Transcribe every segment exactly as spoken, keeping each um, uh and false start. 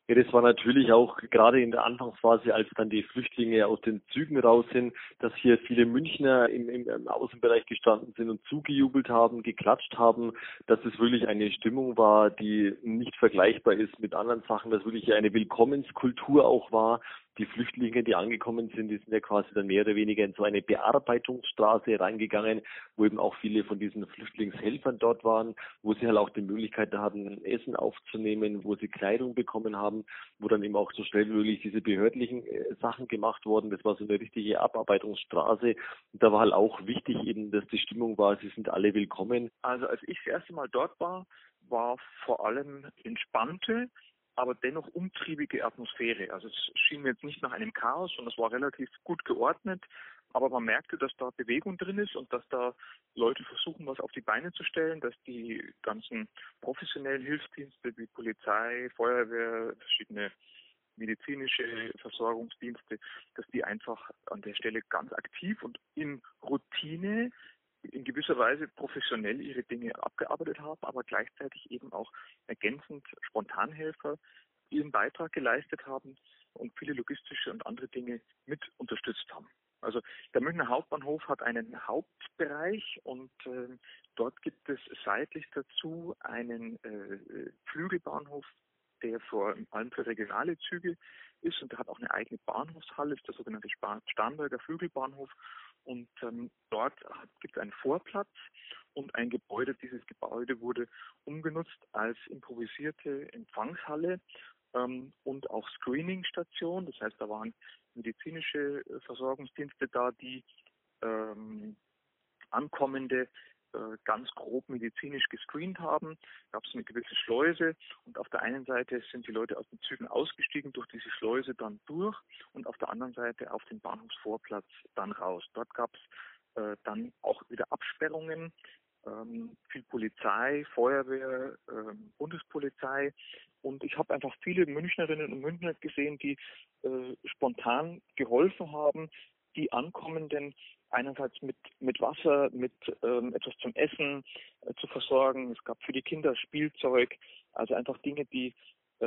Ja, das war natürlich auch gerade in der Anfangsphase, als dann die Flüchtlinge aus den Zügen raus sind, dass hier viele Münchner im, im, im Außenbereich gestanden sind und zugejubelt haben, geklatscht haben, dass es wirklich eine Stimmung war, die nicht vergleichbar ist mit anderen Sachen, dass wirklich eine Willkommenskultur auch war. Die Flüchtlinge, die angekommen sind, die sind ja quasi dann mehr oder weniger in so eine Bearbeitungsstraße reingegangen, wo eben auch viele von diesen Flüchtlingshelfern dort waren, wo sie halt auch die Möglichkeit hatten, Essen aufzunehmen, wo sie Kleidung bekommen haben, wo dann eben auch so schnell wie möglich diese behördlichen äh, Sachen gemacht wurden. Das war so eine richtige Abarbeitungsstraße. Und da war halt auch wichtig eben, dass die Stimmung war, sie sind alle willkommen. Also als ich das erste Mal dort war, war vor allem entspannte, aber dennoch umtriebige Atmosphäre. Also es schien mir jetzt nicht nach einem Chaos, sondern es war relativ gut geordnet, aber man merkte, dass da Bewegung drin ist und dass da Leute versuchen, was auf die Beine zu stellen, dass die ganzen professionellen Hilfsdienste wie Polizei, Feuerwehr, verschiedene medizinische Versorgungsdienste, dass die einfach an der Stelle ganz aktiv und in Routine in gewisser Weise professionell ihre Dinge abgearbeitet haben, aber gleichzeitig eben auch ergänzend Spontanhelfer ihren Beitrag geleistet haben und viele logistische und andere Dinge mit unterstützt haben. Also der Münchner Hauptbahnhof hat einen Hauptbereich und äh, dort gibt es seitlich dazu einen äh, Flügelbahnhof, der vor allem für regionale Züge ist und der hat auch eine eigene Bahnhofshalle, ist der sogenannte Starnberger Flügelbahnhof. Und ähm, dort gibt es einen Vorplatz und ein Gebäude. Dieses Gebäude wurde umgenutzt als improvisierte Empfangshalle ähm, und auch Screening-Station. Das heißt, da waren medizinische Versorgungsdienste da, die ähm, ankommende ganz grob medizinisch gescreent haben. Da gab es eine gewisse Schleuse und auf der einen Seite sind die Leute aus den Zügen ausgestiegen, durch diese Schleuse dann durch und auf der anderen Seite auf den Bahnhofsvorplatz dann raus. Dort gab es äh, dann auch wieder Absperrungen, ähm, viel Polizei, Feuerwehr, äh, Bundespolizei und ich habe einfach viele Münchnerinnen und Münchner gesehen, die äh, spontan geholfen haben, die Ankommenden einerseits mit, mit Wasser, mit ähm, etwas zum Essen äh, zu versorgen. Es gab für die Kinder Spielzeug, also einfach Dinge, die äh,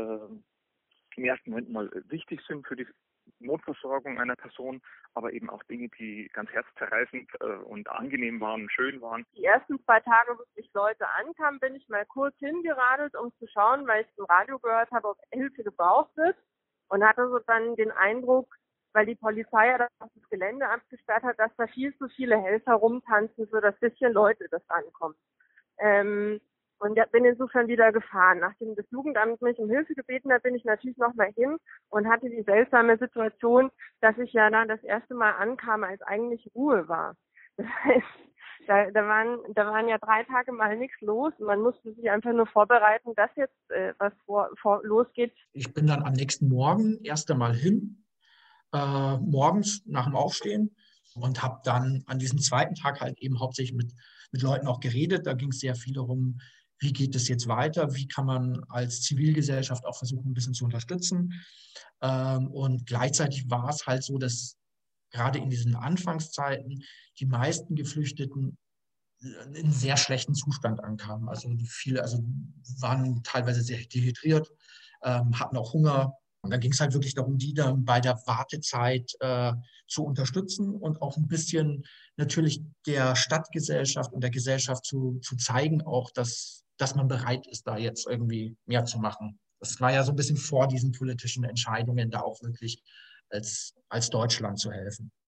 im ersten Moment mal wichtig sind für die Notversorgung einer Person, aber eben auch Dinge, die ganz herzzerreißend äh, und angenehm waren, schön waren. Die ersten zwei Tage, wo ich Leute ankamen, bin ich mal kurz hingeradelt, um zu schauen, weil ich im Radio gehört habe, ob Hilfe gebraucht wird und hatte so dann den Eindruck, weil die Polizei ja das Gelände abgesperrt hat, dass da viel zu viele Helfer rumtanzen, so dass bisschen Leute das ankommt. Ähm, und ich bin insofern wieder gefahren. Nachdem das Jugendamt mich um Hilfe gebeten hat, bin ich natürlich nochmal hin und hatte die seltsame Situation, dass ich ja dann das erste Mal ankam, als eigentlich Ruhe war. Das heißt, da, da, waren, da waren ja drei Tage mal nichts los und man musste sich einfach nur vorbereiten, dass jetzt äh, was vor, vor, losgeht. Ich bin dann am nächsten Morgen erst einmal hin. Äh, morgens nach dem Aufstehen und habe dann an diesem zweiten Tag halt eben hauptsächlich mit, mit Leuten auch geredet. Da ging es sehr viel darum, wie geht es jetzt weiter, wie kann man als Zivilgesellschaft auch versuchen, ein bisschen zu unterstützen. Ähm, und gleichzeitig war es halt so, dass gerade in diesen Anfangszeiten die meisten Geflüchteten in sehr schlechten Zustand ankamen. Also viele also waren teilweise sehr dehydriert, ähm, hatten auch Hunger. Und dann ging es halt wirklich darum, die dann bei der Wartezeit äh, zu unterstützen und auch ein bisschen natürlich der Stadtgesellschaft und der Gesellschaft zu, zu zeigen, auch, dass, dass man bereit ist, da jetzt irgendwie mehr zu machen. Das war ja so ein bisschen vor diesen politischen Entscheidungen, da auch wirklich als, als Deutschland zu helfen.